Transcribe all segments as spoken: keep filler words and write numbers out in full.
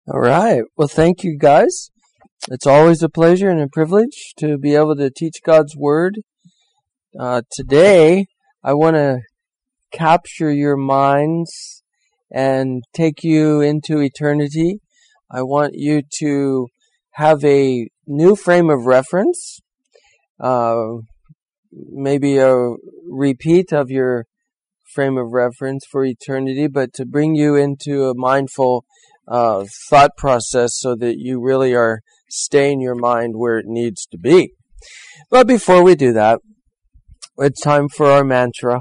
All right. Well, thank you guys. It's always a pleasure and a privilege to be able to teach God's Word. Uh, today, I want to capture your minds and take you into eternity. I want you to have a new frame of reference, uh, maybe a repeat of your frame of reference for eternity, but to bring you into a mindful uh, thought process so that you really are staying your mind where it needs to be. But before we do that, it's time for our mantra.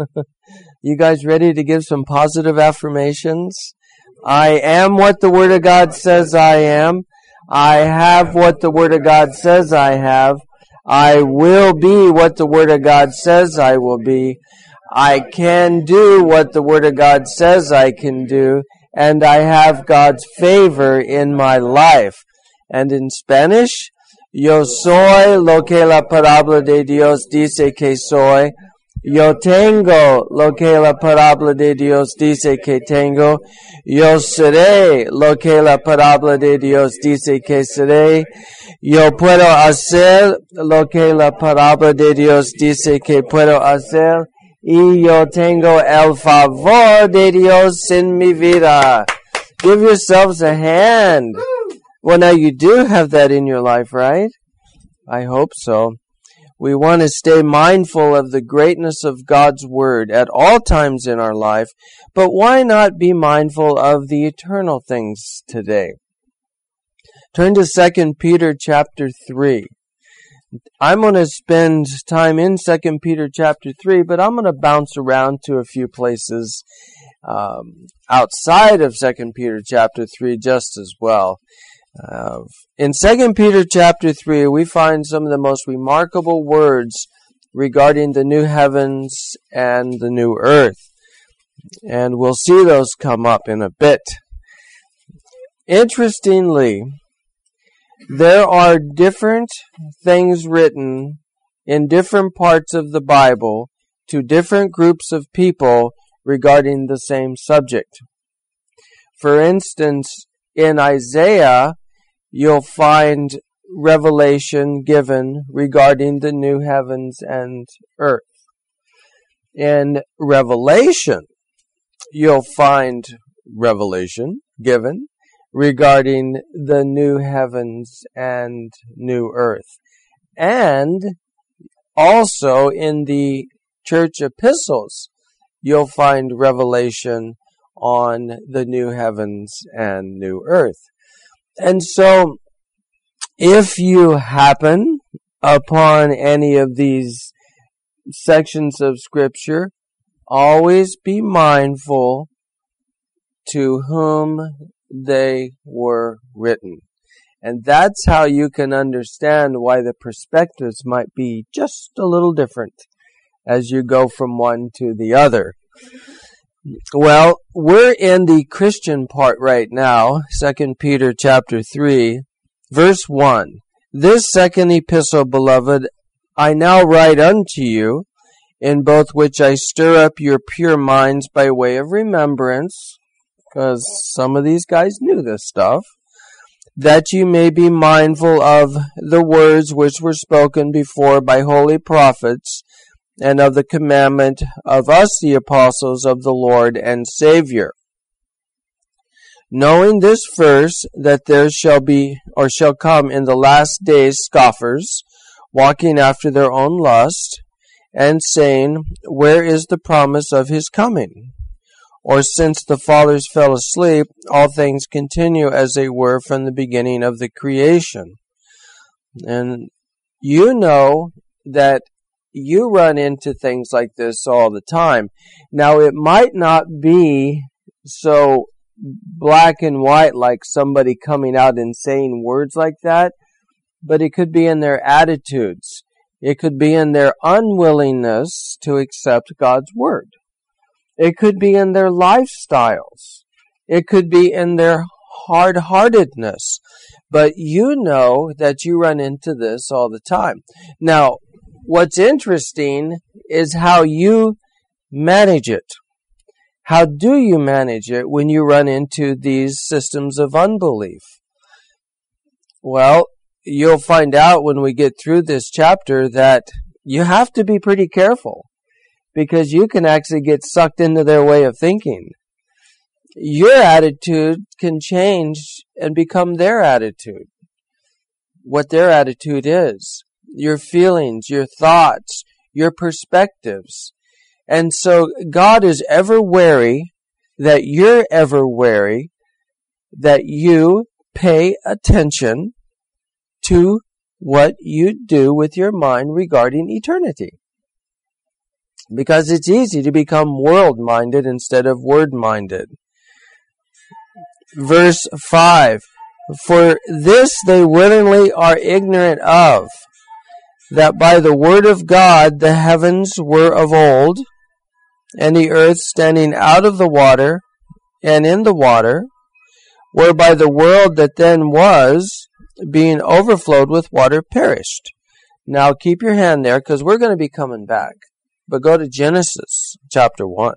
You guys ready to give some positive affirmations? I am what the Word of God says I am. I have what the Word of God says I have. I will be what the Word of God says I will be. I can do what the Word of God says I can do. And I have God's favor in my life. And in Spanish, yo soy lo que la palabra de Dios dice que soy. Yo tengo lo que la palabra de Dios dice que tengo. Yo seré lo que la palabra de Dios dice que seré. Yo puedo hacer lo que la palabra de Dios dice que puedo hacer. Y yo tengo el favor de Dios en mi vida. Give yourselves a hand. Well, now you do have that in your life, right? I hope so. We want to stay mindful of the greatness of God's Word at all times in our life, but why not be mindful of the eternal things today? Turn to Second Peter chapter three. I'm going to spend time in Second Peter chapter three, but I'm going to bounce around to a few places um, outside of Second Peter chapter three just as well. Uh, in Second Peter chapter three, we find some of the most remarkable words regarding the new heavens and the new earth. And we'll see those come up in a bit. Interestingly, there are different things written in different parts of the Bible to different groups of people regarding the same subject. For instance, in Isaiah, you'll find revelation given regarding the new heavens and earth. In Revelation, you'll find revelation given regarding the new heavens and new earth. And also in the church epistles, you'll find revelation on the new heavens and new earth. And so, if you happen upon any of these sections of Scripture, always be mindful to whom they were written. And that's how you can understand why the perspectives might be just a little different as you go from one to the other. Well, we're in the Christian part right now, Second Peter chapter three, verse one. This second epistle, beloved, I now write unto you, in both which I stir up your pure minds by way of remembrance, because some of these guys knew this stuff, that you may be mindful of the words which were spoken before by holy prophets, and of the commandment of us, the apostles of the Lord and Savior. Knowing this first, that there shall be, or shall come in the last days scoffers, walking after their own lust, and saying, where is the promise of his coming? Or since the fathers fell asleep, all things continue as they were from the beginning of the creation. And you know that you run into things like this all the time. Now, it might not be so black and white like somebody coming out and saying words like that, but it could be in their attitudes. It could be in their unwillingness to accept God's Word. It could be in their lifestyles. It could be in their hard-heartedness. But you know that you run into this all the time. Now, what's interesting is how you manage it. How do you manage it when you run into these systems of unbelief? Well, you'll find out when we get through this chapter that you have to be pretty careful, because you can actually get sucked into their way of thinking. Your attitude can change and become their attitude. What their attitude is, your feelings, your thoughts, your perspectives. And so God is ever wary that you're ever wary that you pay attention to what you do with your mind regarding eternity. Because it's easy to become world-minded instead of word-minded. Verse five, for this they willingly are ignorant of, that by the word of God the heavens were of old, and the earth standing out of the water and in the water, whereby the world that then was, being overflowed with water, perished. Now keep your hand there, because we're going to be coming back. But go to Genesis chapter one.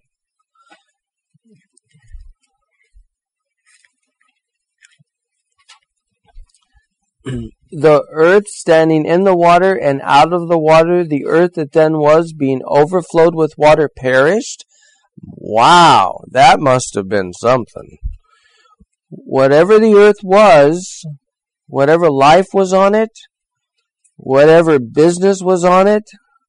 The earth standing in the water and out of the water, the earth that then was, being overflowed with water, perished. Wow, that must have been something. Whatever the earth was, whatever life was on it, whatever business was on it,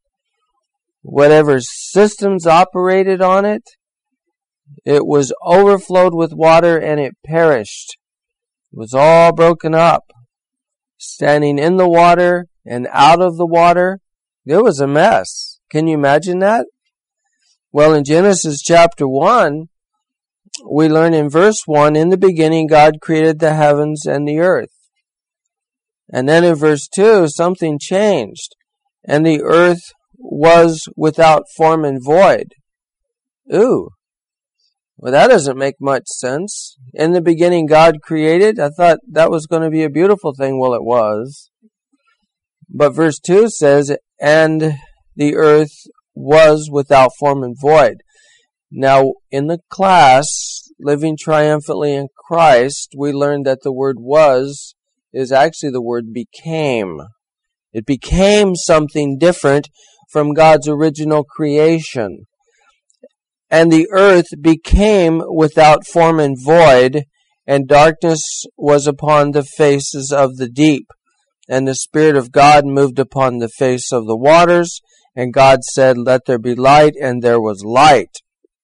whatever systems operated on it, it was overflowed with water and it perished. It was all broken up. Standing in the water and out of the water, it was a mess. Can you imagine that? Well, in Genesis chapter one, we learn in verse one, in the beginning God created the heavens and the earth. And then in verse two, something changed, and the earth was without form and void. Ooh. Well, that doesn't make much sense. In the beginning, God created. I thought that was going to be a beautiful thing. Well, it was. But verse two says, and the earth was without form and void. Now, in the class, Living Triumphantly in Christ, we learned that the word was is actually the word became. It became something different from God's original creation. And the earth became without form and void, and darkness was upon the faces of the deep. And the Spirit of God moved upon the face of the waters, and God said, let there be light, and there was light.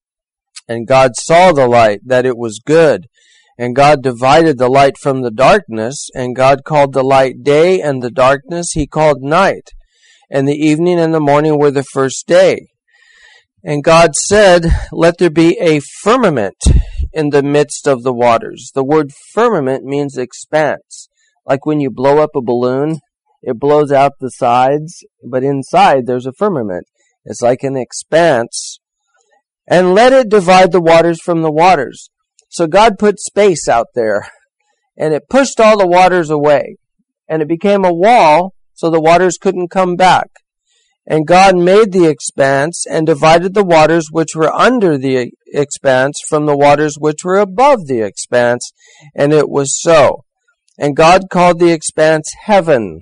And God saw the light, that it was good. And God divided the light from the darkness, and God called the light day, and the darkness He called night. And the evening and the morning were the first day. And God said, let there be a firmament in the midst of the waters. The word firmament means expanse. Like when you blow up a balloon, it blows out the sides, but inside there's a firmament. It's like an expanse. And let it divide the waters from the waters. So God put space out there, and it pushed all the waters away. And it became a wall, so the waters couldn't come back. And God made the expanse and divided the waters which were under the expanse from the waters which were above the expanse. And it was so. And God called the expanse heaven.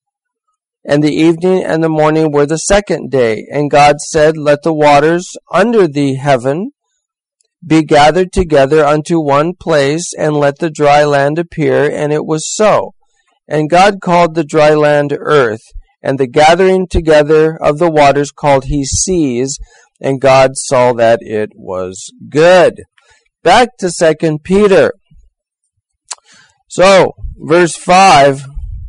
And the evening and the morning were the second day. And God said, let the waters under the heaven be gathered together unto one place, and let the dry land appear. And it was so. And God called the dry land earth. And the gathering together of the waters called He seas, and God saw that it was good. Back to Second Peter. So, verse five.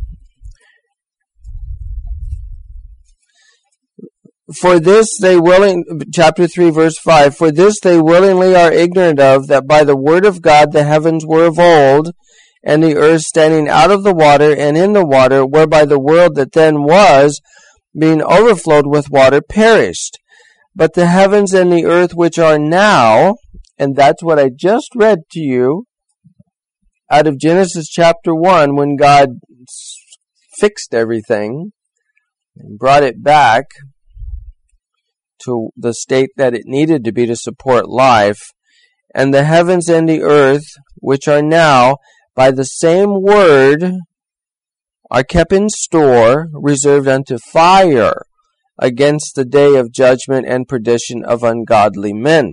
For this they willing, chapter three, verse five. For this they willingly are ignorant of, that by the word of God the heavens were of old, and the earth standing out of the water and in the water, whereby the world that then was, being overflowed with water, perished. But the heavens and the earth which are now, and that's what I just read to you, out of Genesis chapter one, when God fixed everything, and brought it back to the state that it needed to be to support life. And the heavens and the earth, which are now by the same word, are kept in store, reserved unto fire, against the day of judgment and perdition of ungodly men.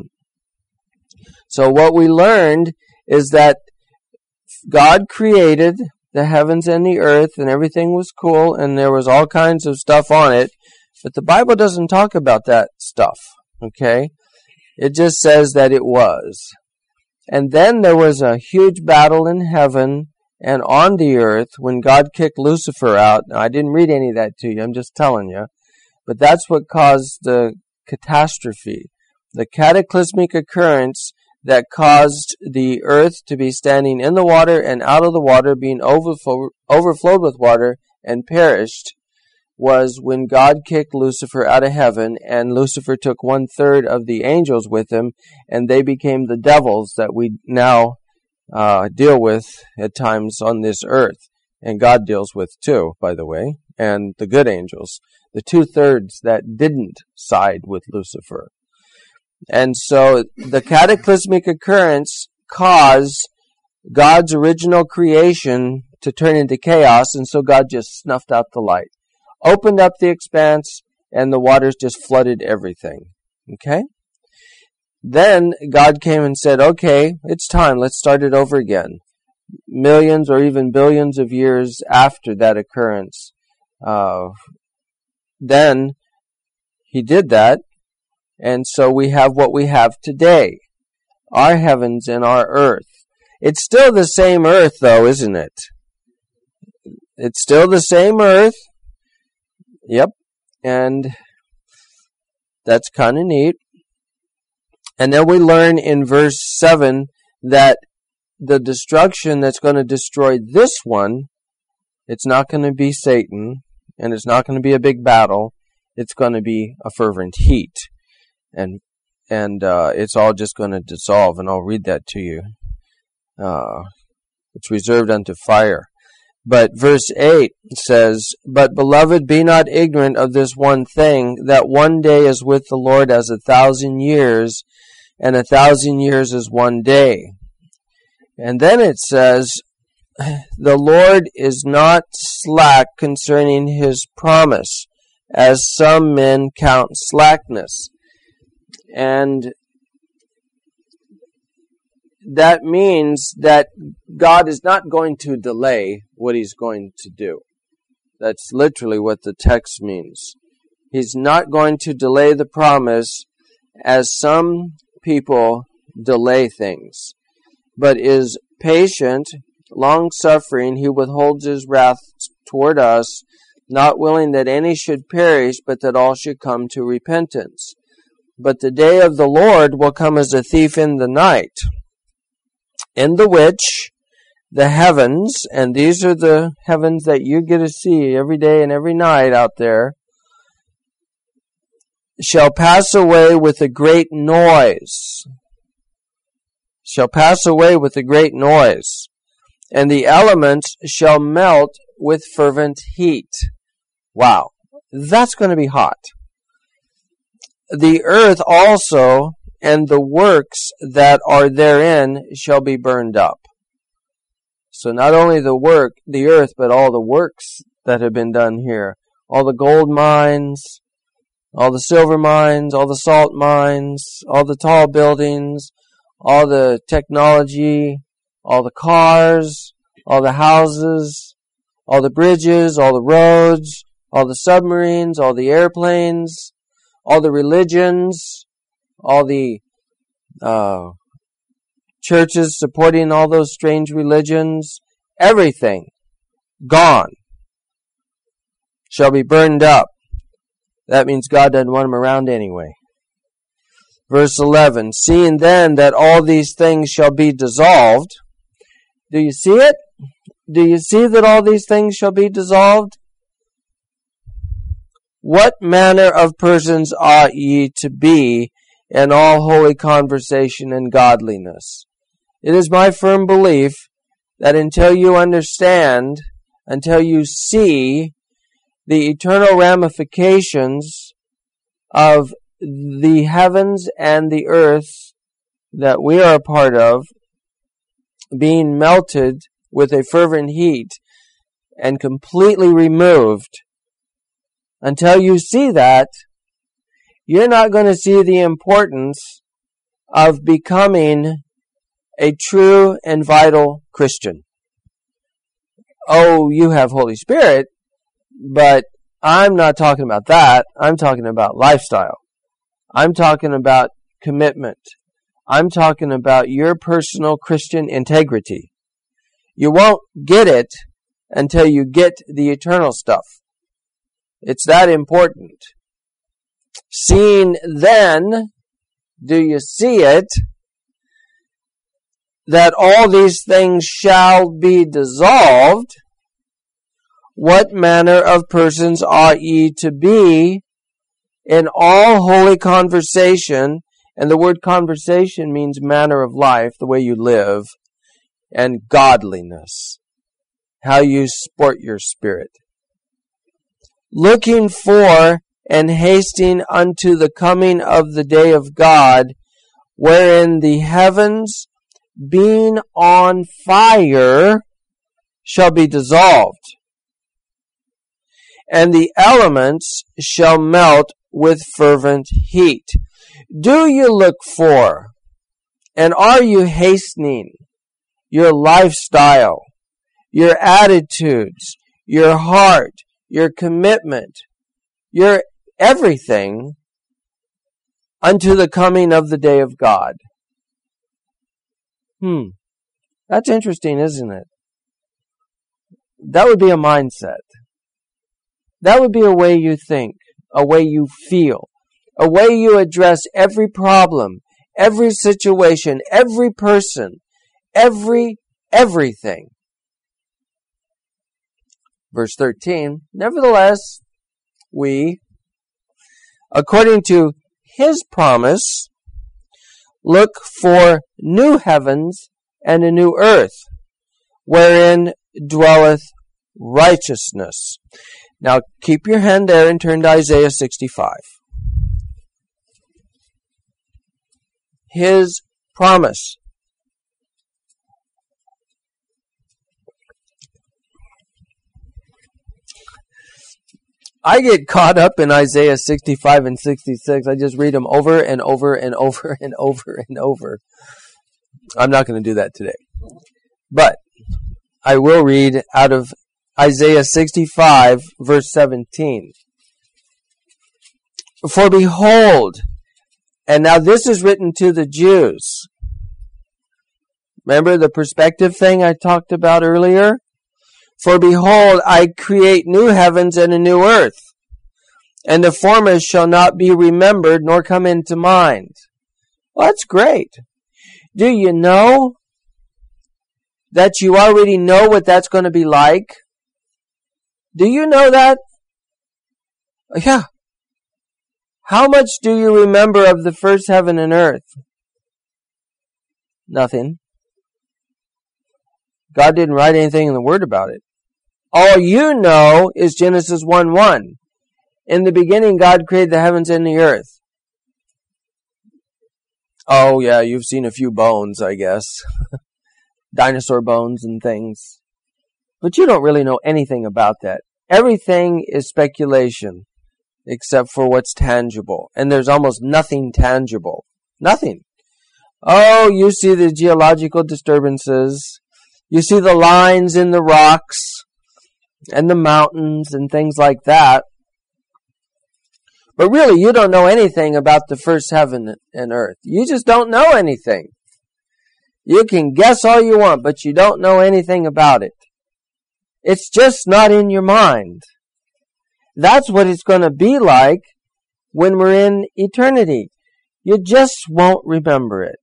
So what we learned is that God created the heavens and the earth, and everything was cool, and there was all kinds of stuff on it, but the Bible doesn't talk about that stuff, okay? It just says that it was. And then there was a huge battle in heaven and on the earth when God kicked Lucifer out. Now, I didn't read any of that to you, I'm just telling you. But that's what caused the catastrophe, the cataclysmic occurrence that caused the earth to be standing in the water and out of the water, being overflow, overflowed with water and perished, was when God kicked Lucifer out of heaven, and Lucifer took one third of the angels with him, and they became the devils that we now uh, deal with at times on this earth. And God deals with too, by the way, and the good angels, the two-thirds that didn't side with Lucifer. And so the cataclysmic occurrence caused God's original creation to turn into chaos, and so God just snuffed out the light, opened up the expanse, and the waters just flooded everything. Okay? Then God came and said, okay, it's time, let's start it over again. Millions or even billions of years after that occurrence. Uh, then He did that, and so we have what we have today, our heavens and our earth. It's still the same earth, though, isn't it? It's still the same earth. Yep. And that's kind of neat. And then we learn in verse seven that the destruction that's going to destroy this one, it's not going to be Satan, and it's not going to be a big battle. It's going to be a fervent heat. And and uh, it's all just going to dissolve, and I'll read that to you. Uh, it's reserved unto fire. But verse eight says, But beloved, be not ignorant of this one thing, that one day is with the Lord as a thousand years, and a thousand years is one day. And then it says, The Lord is not slack concerning His promise, as some men count slackness. And that means that God is not going to delay what He's going to do. That's literally what the text means. He's not going to delay the promise as some people delay things, but is patient, long-suffering. He withholds His wrath toward us, not willing that any should perish, but that all should come to repentance. But the day of the Lord will come as a thief in the night, in the which the heavens, and these are the heavens that you get to see every day and every night out there, shall pass away with a great noise. Shall pass away with a great noise. And the elements shall melt with fervent heat. Wow, that's going to be hot. The earth also and the works that are therein shall be burned up. So not only the work, the earth, but all the works that have been done here. All the gold mines, all the silver mines, all the salt mines, all the tall buildings, all the technology, all the cars, all the houses, all the bridges, all the roads, all the submarines, all the airplanes, all the religions, all the uh, churches supporting all those strange religions, everything gone, shall be burned up. That means God doesn't want them around anyway. Verse eleven, Seeing then that all these things shall be dissolved. Do you see it? Do you see that all these things shall be dissolved? What manner of persons ought ye to be in all holy conversation and godliness? It is my firm belief that until you understand, until you see the eternal ramifications of the heavens and the earth that we are a part of being melted with a fervent heat and completely removed, until you see that, you're not going to see the importance of becoming a true and vital Christian. Oh, you have Holy Spirit, but I'm not talking about that. I'm talking about lifestyle. I'm talking about commitment. I'm talking about your personal Christian integrity. You won't get it until you get the eternal stuff. It's that important. Seeing then, do you see it, that all these things shall be dissolved? What manner of persons ought ye to be in all holy conversation? And the word conversation means manner of life, the way you live, and godliness, how you sport your spirit. Looking for and hasting unto the coming of the day of God, wherein the heavens, being on fire, shall be dissolved, and the elements shall melt with fervent heat. Do you look for, and are you hastening your lifestyle, your attitudes, your heart, your commitment, your everything unto the coming of the day of God? Hmm. That's interesting, isn't it? That would be a mindset. That would be a way you think, a way you feel, a way you address every problem, every situation, every person, every everything. Verse thirteen, nevertheless, we, according to His promise, look for new heavens and a new earth, wherein dwelleth righteousness. Now keep your hand there and turn to Isaiah sixty-five. His promise. I get caught up in Isaiah sixty-five and sixty-six. I just read them over and over and over and over and over. I'm not going to do that today. But I will read out of Isaiah sixty-five, verse seventeen. For behold, and now this is written to the Jews. Remember the perspective thing I talked about earlier? For behold, I create new heavens and a new earth, and the former shall not be remembered nor come into mind. Well, that's great. Do you know that you already know what that's going to be like? Do you know that? Yeah. How much do you remember of the first heaven and earth? Nothing. God didn't write anything in the Word about it. All you know is Genesis one one. In the beginning, God created the heavens and the earth. Oh, yeah, you've seen a few bones, I guess. Dinosaur bones and things. But you don't really know anything about that. Everything is speculation, except for what's tangible. And there's almost nothing tangible. Nothing. Oh, you see the geological disturbances. You see the lines in the rocks and the mountains and things like that. But really, you don't know anything about the first heaven and earth. You just don't know anything. You can guess all you want, but you don't know anything about it. It's just not in your mind. That's what it's going to be like when we're in eternity. You just won't remember it.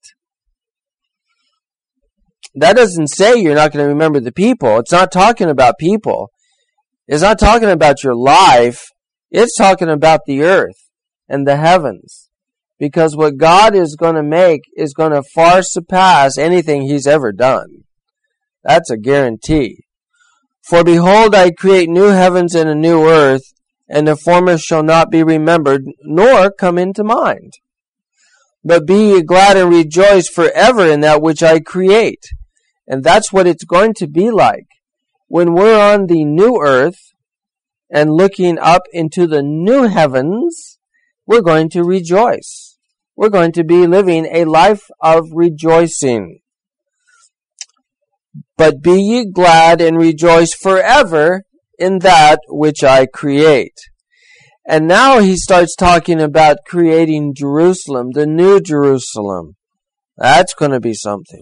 That doesn't say you're not going to remember the people. It's not talking about people. It's not talking about your life. It's talking about the earth and the heavens. Because what God is going to make is going to far surpass anything He's ever done. That's a guarantee. For behold, I create new heavens and a new earth, and the former shall not be remembered, nor come into mind. But be ye glad and rejoice forever in that which I create. And that's what it's going to be like. When we're on the new earth and looking up into the new heavens, we're going to rejoice. We're going to be living a life of rejoicing. But be ye glad and rejoice forever in that which I create. And now he starts talking about creating Jerusalem, the new Jerusalem. That's going to be something.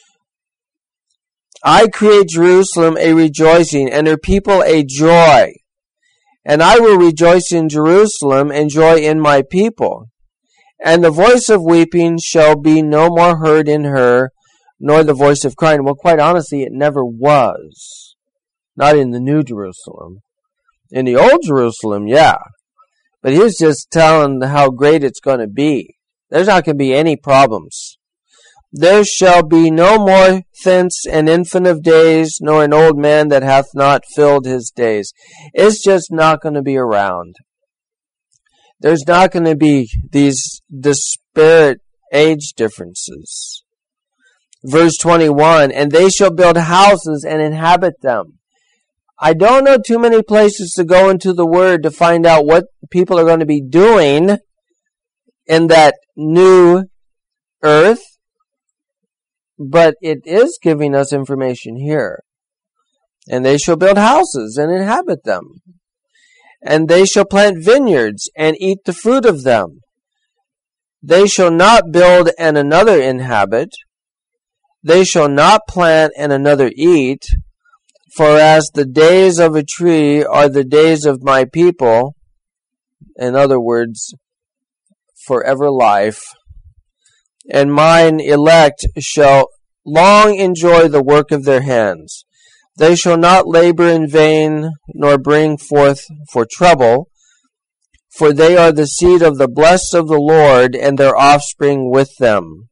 I create Jerusalem a rejoicing, and her people a joy. And I will rejoice in Jerusalem, and joy in my people. And the voice of weeping shall be no more heard in her, nor the voice of crying. Well, quite honestly, it never was. Not in the new Jerusalem. In the old Jerusalem, yeah. But he was just telling how great it's going to be. There's not going to be any problems. There shall be no more thence an infant of days, nor an old man that hath not filled his days. It's just not going to be around. There's not going to be these disparate age differences. Verse twenty-one, and they shall build houses and inhabit them. I don't know too many places to go into the Word to find out what people are going to be doing in that new earth, but it is giving us information here. And they shall build houses and inhabit them. And they shall plant vineyards and eat the fruit of them. They shall not build and another inhabit. They shall not plant and another eat. For as the days of a tree are the days of my people, in other words, forever life, and mine elect shall long enjoy the work of their hands. They shall not labor in vain, nor bring forth for trouble, for they are the seed of the blessed of the Lord, and their offspring with them.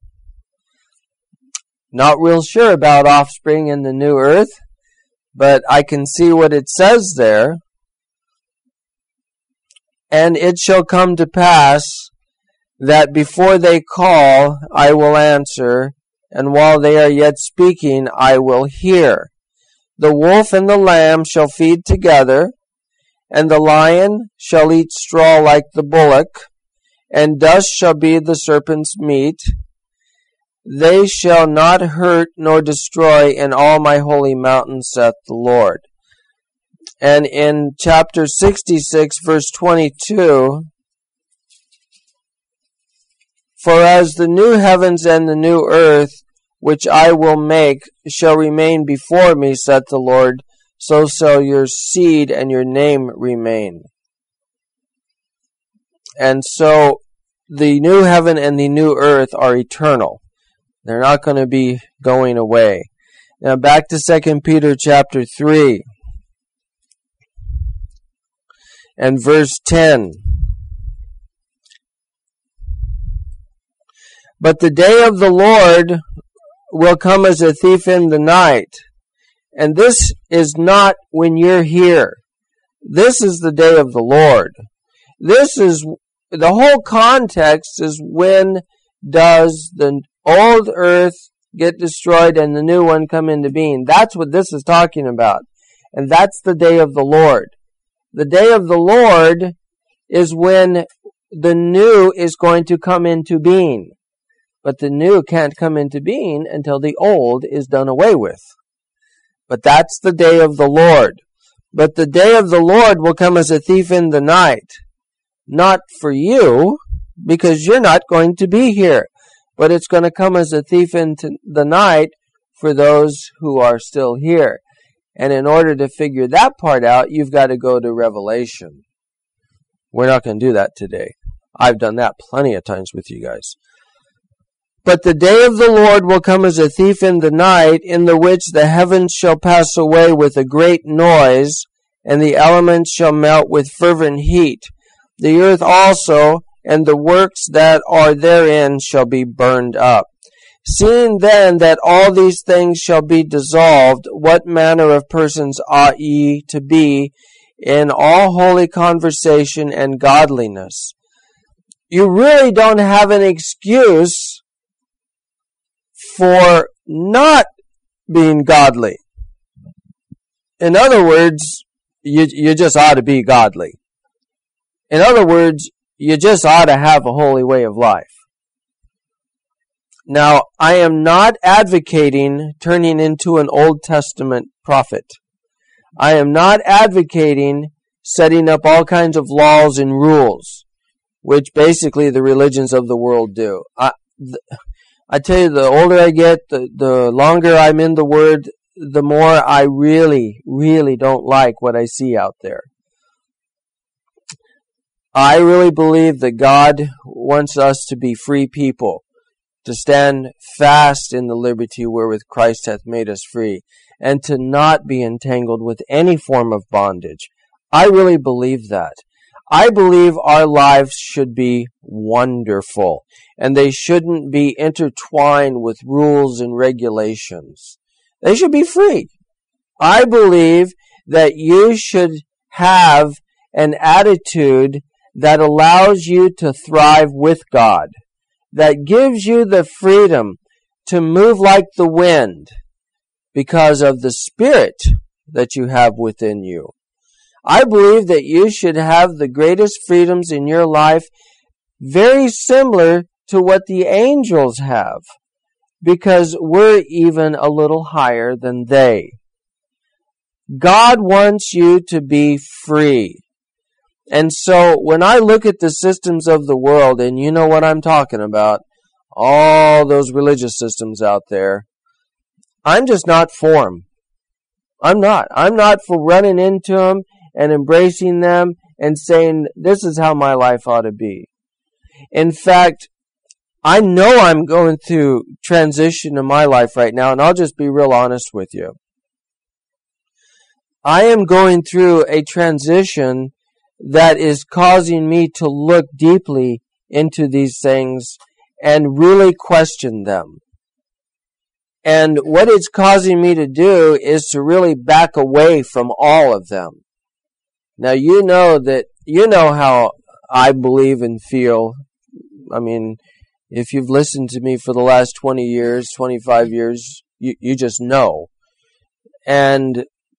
Not real sure about offspring in the new earth, but I can see what it says there. And it shall come to pass that before they call, I will answer, and while they are yet speaking, I will hear. The wolf and the lamb shall feed together, and the lion shall eat straw like the bullock, and dust shall be the serpent's meat. They shall not hurt nor destroy in all my holy mountain, saith the Lord. And in chapter sixty-six, verse twenty-two, for as the new heavens and the new earth, which I will make, shall remain before me, saith the Lord, so shall your seed and your name remain. And so the new heaven and the new earth are eternal. They're not going to be going away. Now back to Second Peter chapter three and verse ten. But the day of the Lord will come as a thief in the night. And this is not when you're here. This is the day of the Lord. This is, the whole context is when does the old earth get destroyed and the new one come into being. That's what this is talking about. And that's the day of the Lord. The day of the Lord is when the new is going to come into being. But the new can't come into being until the old is done away with. But that's the day of the Lord. But the day of the Lord will come as a thief in the night. Not for you, because you're not going to be here. But it's going to come as a thief into the night for those who are still here. And in order to figure that part out, you've got to go to Revelation. We're not going to do that today. I've done that plenty of times with you guys. But the day of the Lord will come as a thief in the night, in the which the heavens shall pass away with a great noise, and the elements shall melt with fervent heat. The earth also and the works that are therein shall be burned up. Seeing then that all these things shall be dissolved, what manner of persons ought ye to be in all holy conversation and godliness. You really don't have an excuse for not being godly. In other words, you, you just ought to be godly. In other words, you just ought to have a holy way of life. Now, I am not advocating turning into an Old Testament prophet. I am not advocating setting up all kinds of laws and rules, which basically the religions of the world do. I, th- I tell you, the older I get, the, the longer I'm in the Word, the more I really, really don't like what I see out there. I really believe that God wants us to be free people, to stand fast in the liberty wherewith Christ hath made us free, and to not be entangled with any form of bondage. I really believe that. I believe our lives should be wonderful, and they shouldn't be intertwined with rules and regulations. They should be free. I believe that you should have an attitude that allows you to thrive with God, that gives you the freedom to move like the wind because of the Spirit that you have within you. I believe that you should have the greatest freedoms in your life very similar to what the angels have, because we're even a little higher than they. God wants you to be free. And so when I look at the systems of the world, and you know what I'm talking about, all those religious systems out there, I'm just not for them. I'm not. I'm not for running into them and embracing them and saying, this is how my life ought to be. In fact, I know I'm going through transition in my life right now, and I'll just be real honest with you. I am going through a transition that is causing me to look deeply into these things and really question them. And what it's causing me to do is to really back away from all of them. Now, you know that, you know how I believe and feel. I mean, if you've listened to me for the last twenty years, twenty-five years, you, you just know. And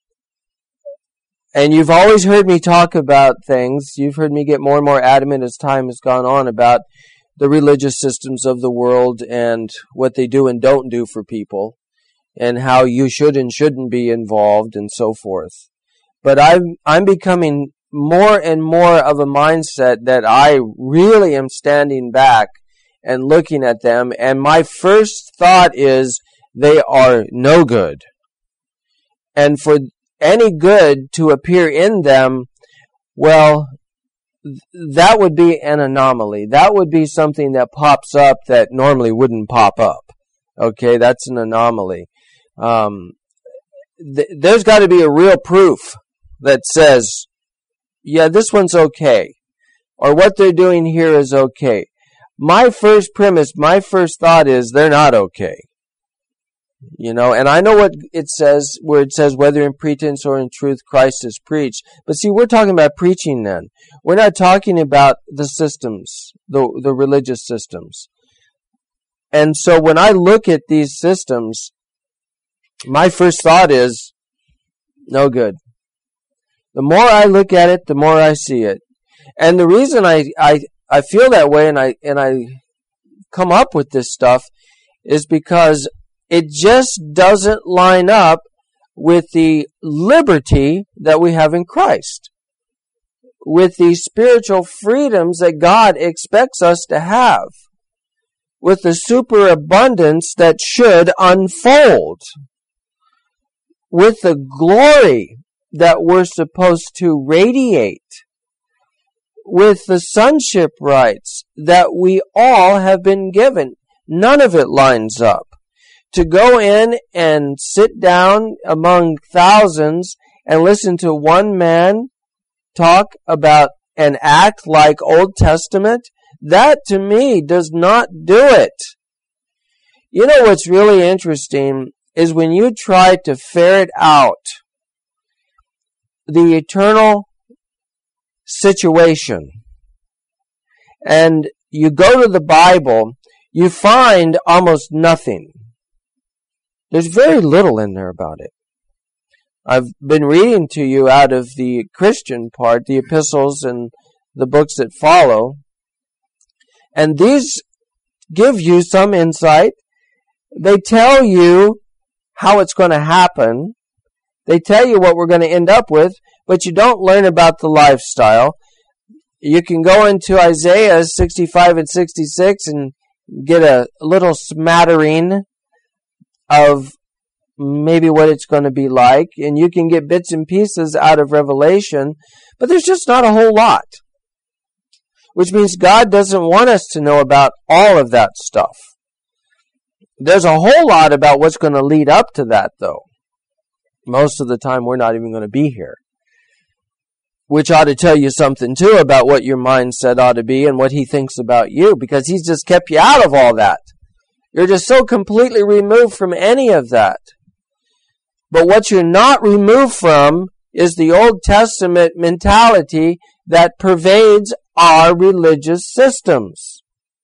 And you've always heard me talk about things. You've heard me get more and more adamant as time has gone on about the religious systems of the world and what they do and don't do for people, and how you should and shouldn't be involved and so forth. But I'm, I'm becoming more and more of a mindset that I really am standing back and looking at them, and my first thought is they are no good. And for any good to appear in them, well, that would be an anomaly. That would be something that pops up that normally wouldn't pop up. Okay, that's an anomaly. Um, th- there's got to be a real proof that says, yeah, this one's okay, or what they're doing here is okay. My first premise, my first thought is they're not okay. You know, and I know what it says, where it says, whether in pretense or in truth, Christ is preached. But see, we're talking about preaching then. We're not talking about the systems, the, the religious systems. And so when I look at these systems, my first thought is, no good. The more I look at it, the more I see it. And the reason I, I, I feel that way and I, and I come up with this stuff is because it just doesn't line up with the liberty that we have in Christ, with the spiritual freedoms that God expects us to have, with the superabundance that should unfold, with the glory that we're supposed to radiate, with the sonship rights that we all have been given. None of it lines up. To go in and sit down among thousands and listen to one man talk about and act like Old Testament, that to me does not do it. You know what's really interesting is when you try to ferret out the eternal situation and you go to the Bible, you find almost nothing. There's very little in there about it. I've been reading to you out of the Christian part, the epistles and the books that follow, and these give you some insight. They tell you how it's going to happen. They tell you what we're going to end up with, but you don't learn about the lifestyle. You can go into Isaiah sixty-five and sixty-six and get a little smattering of maybe what it's going to be like, and you can get bits and pieces out of Revelation, but there's just not a whole lot. Which means God doesn't want us to know about all of that stuff. There's a whole lot about what's going to lead up to that, though. Most of the time, we're not even going to be here. Which ought to tell you something, too, about what your mindset ought to be and what He thinks about you, because He's just kept you out of all that. You're just so completely removed from any of that. But what you're not removed from is the Old Testament mentality that pervades our religious systems.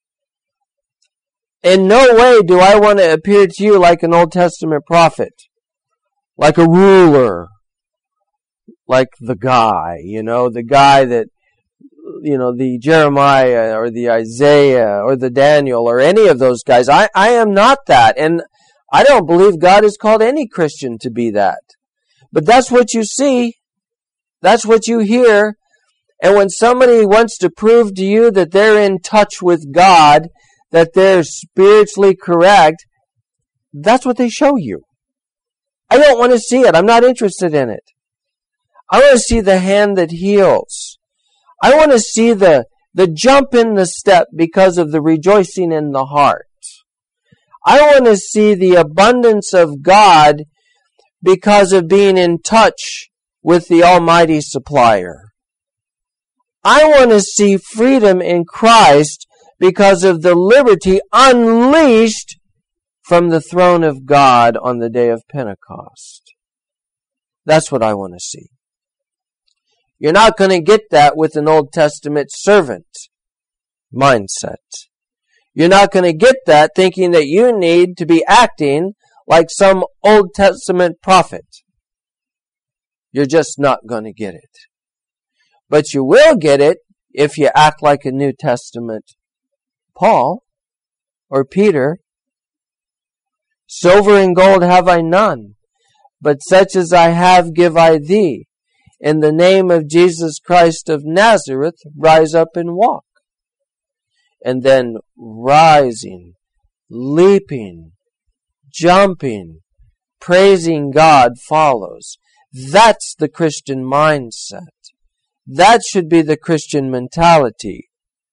In no way do I want to appear to you like an Old Testament prophet, like a ruler, like the guy, you know, the guy that, you know, the Jeremiah or the Isaiah or the Daniel or any of those guys. I, I am not that, and I don't believe God has called any Christian to be that. But that's what you see. That's what you hear. And when somebody wants to prove to you that they're in touch with God, that they're spiritually correct, that's what they show you. I don't want to see it. I'm not interested in it. I want to see the hand that heals. I want to see the, the jump in the step because of the rejoicing in the heart. I want to see the abundance of God because of being in touch with the Almighty Supplier. I want to see freedom in Christ because of the liberty unleashed from the throne of God on the day of Pentecost. That's what I want to see. You're not going to get that with an Old Testament servant mindset. You're not going to get that thinking that you need to be acting like some Old Testament prophet. You're just not going to get it. But you will get it if you act like a New Testament Paul or Peter. Silver and gold have I none, but such as I have give I thee. In the name of Jesus Christ of Nazareth, rise up and walk. And then rising, leaping, jumping, praising God follows. That's the Christian mindset. That should be the Christian mentality.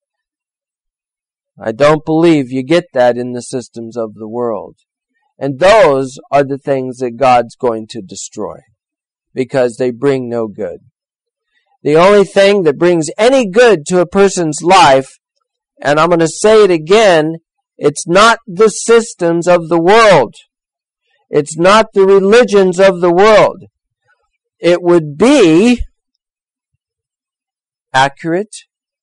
I don't believe you get that in the systems of the world. And those are the things that God's going to destroy, because they bring no good. The only thing that brings any good to a person's life, and I'm going to say it again, it's not the systems of the world. It's not the religions of the world. It would be accurate,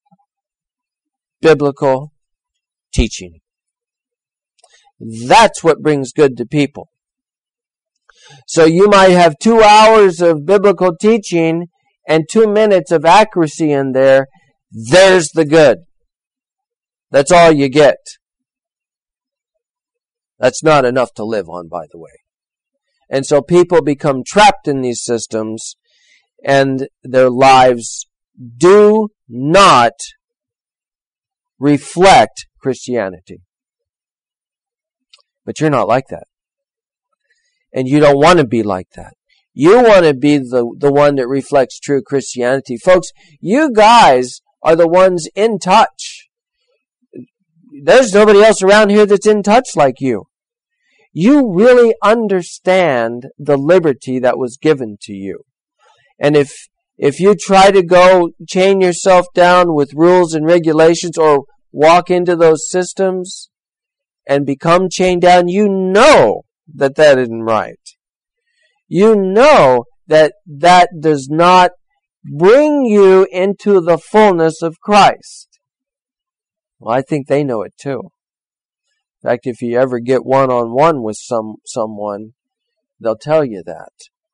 biblical teaching. That's what brings good to people. So you might have two hours of biblical teaching and two minutes of accuracy in there. There's the good. That's all you get. That's not enough to live on, by the way. And so people become trapped in these systems, and their lives do not reflect Christianity. But you're not like that. And you don't want to be like that. You want to be the, the one that reflects true Christianity. Folks, you guys are the ones in touch. There's nobody else around here that's in touch like you. You really understand the liberty that was given to you. And if if you try to go chain yourself down with rules and regulations or walk into those systems and become chained down, you know that that isn't right. You know that that does not bring you into the fullness of Christ. Well, I think they know it too. In fact, if you ever get one-on-one with some someone, they'll tell you that.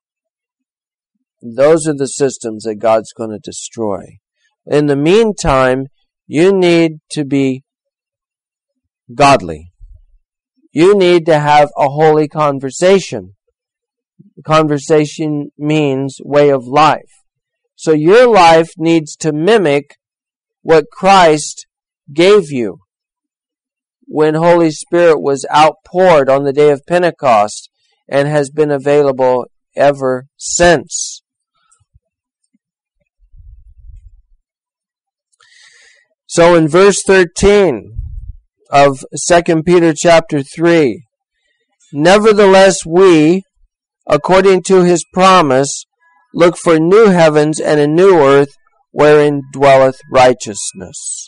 Those are the systems that God's going to destroy. In the meantime, you need to be godly. You need to have a holy conversation. Conversation means way of life. So your life needs to mimic what Christ gave you when Holy Spirit was outpoured on the day of Pentecost and has been available ever since. So in verse thirteen of Second Peter chapter three, nevertheless we, according to his promise, look for new heavens and a new earth wherein dwelleth righteousness.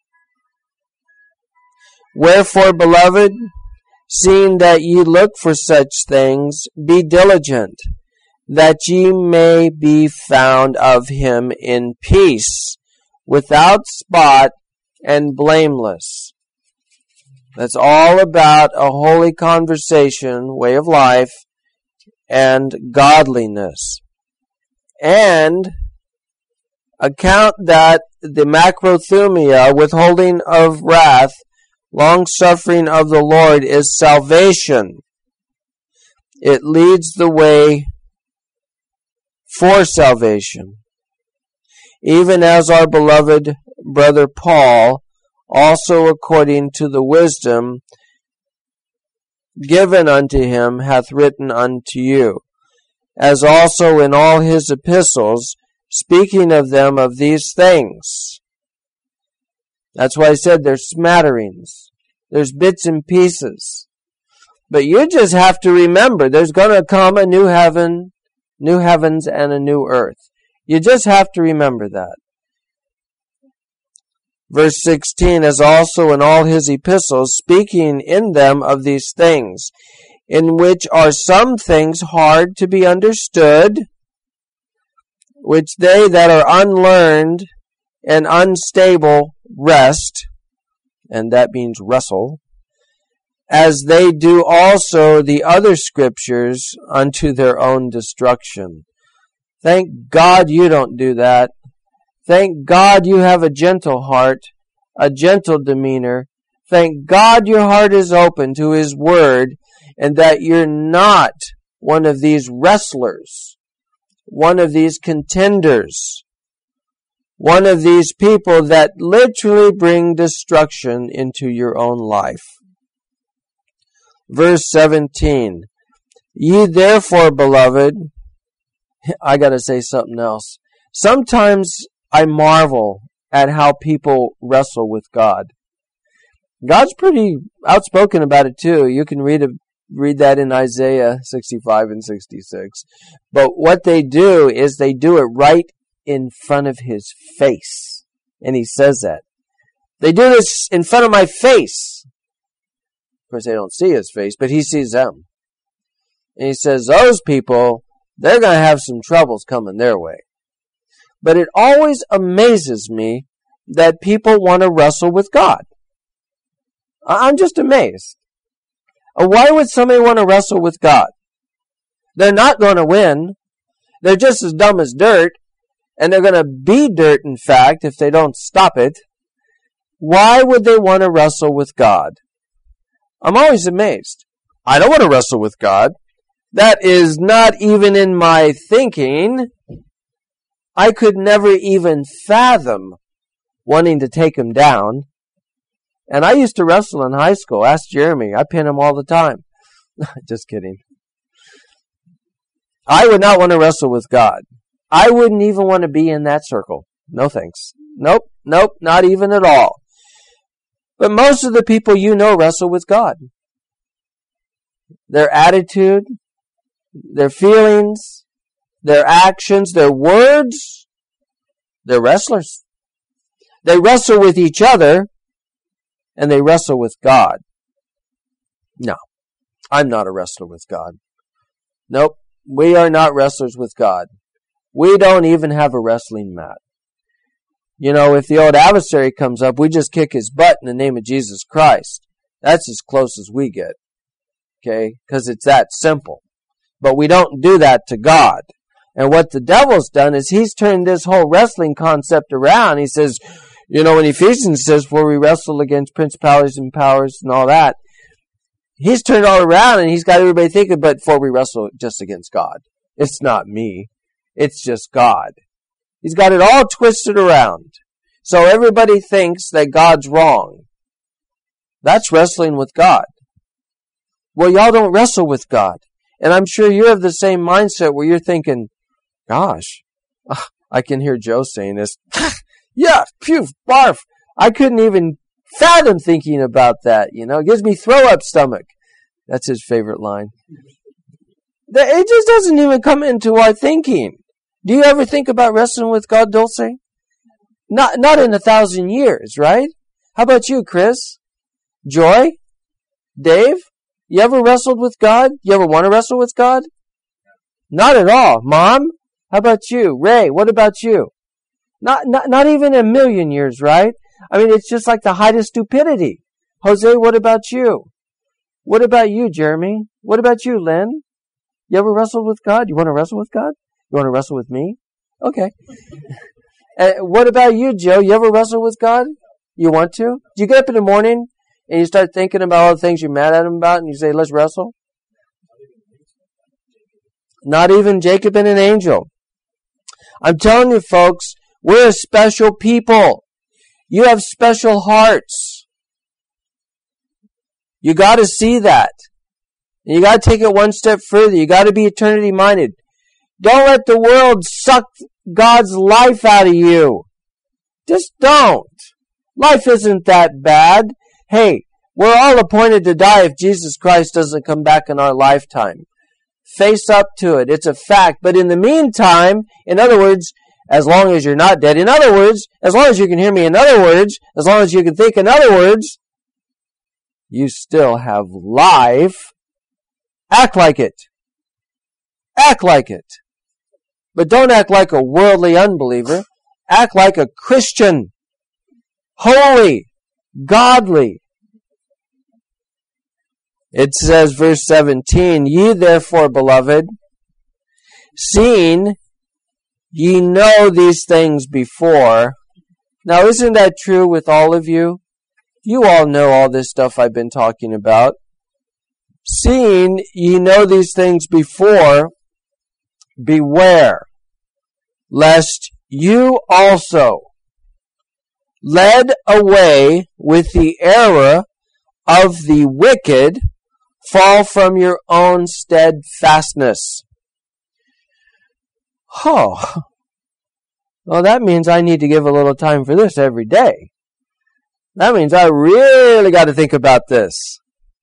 Wherefore, beloved, seeing that ye look for such things, be diligent, that ye may be found of him in peace, without spot and blameless. That's all about a holy conversation, way of life, and godliness. And account that the macrothumia, withholding of wrath, long-suffering of the Lord, is salvation. It leads the way for salvation. Even as our beloved brother Paul, also according to the wisdom given unto him, hath written unto you, as also in all his epistles, speaking of them of these things. That's why I said there's smatterings. There's bits and pieces. But you just have to remember there's going to come a new heaven, new heavens, and a new earth. You just have to remember that. Verse sixteen, as also in all his epistles, speaking in them of these things, in which are some things hard to be understood, which they that are unlearned and unstable wrest, and that means wrestle, as they do also the other scriptures unto their own destruction. Thank God you don't do that. Thank God you have a gentle heart, a gentle demeanor. Thank God your heart is open to His Word, and that you're not one of these wrestlers, one of these contenders, one of these people that literally bring destruction into your own life. Verse seventeen, ye therefore, beloved, I gotta say something else. Sometimes I marvel at how people wrestle with God. God's pretty outspoken about it too. You can read a, read that in Isaiah sixty-five and sixty-six. But what they do is they do it right in front of His face. And He says that. They do this in front of my face. Of course, they don't see His face, but He sees them. And He says, those people, they're going to have some troubles coming their way. But it always amazes me that people want to wrestle with God. I'm just amazed. Why would somebody want to wrestle with God? They're not going to win. They're just as dumb as dirt. And they're going to be dirt, in fact, if they don't stop it. Why would they want to wrestle with God? I'm always amazed. I don't want to wrestle with God. That is not even in my thinking. I could never even fathom wanting to take Him down. And I used to wrestle in high school. Ask Jeremy. I pin him all the time. Just kidding. I would not want to wrestle with God. I wouldn't even want to be in that circle. No thanks. Nope, nope, not even at all. But most of the people you know wrestle with God. Their attitude, their feelings, their actions, their words, they're wrestlers. They wrestle with each other, and they wrestle with God. No, I'm not a wrestler with God. Nope, we are not wrestlers with God. We don't even have a wrestling mat. You know, if the old adversary comes up, we just kick his butt in the name of Jesus Christ. That's as close as we get. Okay? Because it's that simple. But we don't do that to God. And what the devil's done is he's turned this whole wrestling concept around. He says, you know, in Ephesians says, for we wrestle against principalities and powers and all that. He's turned it all around and he's got everybody thinking, but for we wrestle just against God. It's not me. It's just God. He's got it all twisted around. So everybody thinks that God's wrong. That's wrestling with God. Well, y'all don't wrestle with God. And I'm sure you have the same mindset where you're thinking, gosh, I can hear Joe saying this. Yeah, phew, barf. I couldn't even fathom thinking about that. You know, it gives me throw up stomach. That's his favorite line. It just doesn't even come into our thinking. Do you ever think about wrestling with God, Dulce? Not, not in a thousand years, right? How about you, Chris? Joy? Dave? You ever wrestled with God? You ever want to wrestle with God? Not at all. Mom? How about you? Ray, what about you? Not, not, not even a million years, right? I mean, it's just like the height of stupidity. Jose, what about you? What about you, Jeremy? What about you, Lynn? You ever wrestled with God? You want to wrestle with God? You want to wrestle with me? Okay. uh, what about you, Joe? You ever wrestle with God? You want to? Do you get up in the morning and you start thinking about all the things you're mad at him about and you say, let's wrestle? Not even Jacob and an angel. I'm telling you, folks, we're a special people. You have special hearts. You got to see that. And you got to take it one step further. You got to be eternity minded. Don't let the world suck God's life out of you. Just don't. Life isn't that bad. Hey, we're all appointed to die if Jesus Christ doesn't come back in our lifetime. Face up to it. It's a fact. But in the meantime, in other words, as long as you're not dead, in other words, as long as you can hear me, in other words, as long as you can think, in other words, you still have life. Act like it. Act like it. But don't act like a worldly unbeliever. Act like a Christian. Holy. Godly. It says, verse seventeen, ye therefore, beloved, seeing ye know these things before. Now, isn't that true with all of you? You all know all this stuff I've been talking about. Seeing ye know these things before, beware, lest you also, led away with the error of the wicked, fall from your own steadfastness. Oh, well, that means I need to give a little time for this every day. That means I really got to think about this.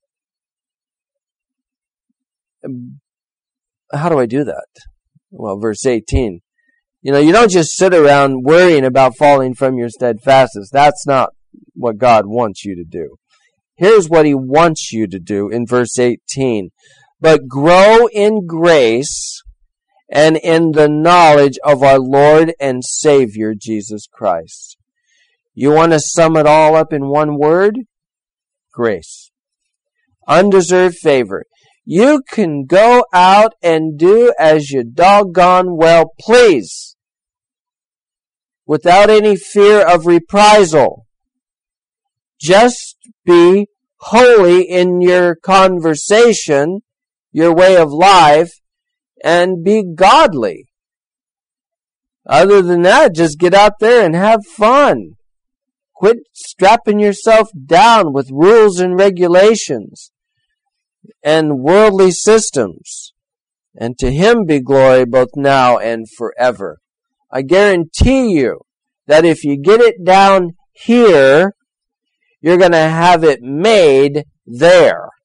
How do I do that? Well, verse eighteen. You know, you don't just sit around worrying about falling from your steadfastness. That's not what God wants you to do. Here's what He wants you to do in verse eighteen. But grow in grace and in the knowledge of our Lord and Savior, Jesus Christ. You want to sum it all up in one word? Grace. Undeserved favor. You can go out and do as you doggone well please, without any fear of reprisal. Just be holy in your conversation, your way of life, and be godly. Other than that, just get out there and have fun. Quit strapping yourself down with rules and regulations and worldly systems. And to Him be glory both now and forever. I guarantee you that if you get it down here, you're going to have it made there.